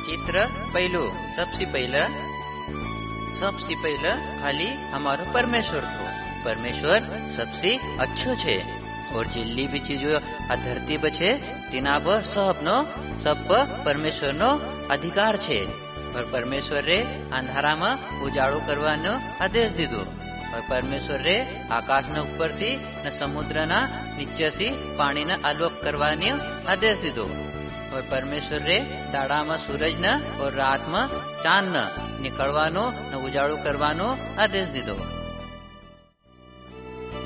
चित्र पहलू सबसे पहला खाली हमारो परमेश्वर थो। परमेश्वर सबसे अच्छो छे और जिल्ली भी चीजो आ धरती पर छे तीना पर सब पर परमेश्वर नो अधिकार छे। और परमेश्वर रे अंधारा में उजाड़ो करवानो आदेश दीधो और परमेश्वर रे आकाश न ऊपर सी न समुद्र ना नीचे सी पानी न आलोक करवानो आदेश दीधो और परमेश्वर रे दाड़ा में सूरज न और रात में चांद न निकलवानो न उजाड़ो करवानो आदेश दीधो।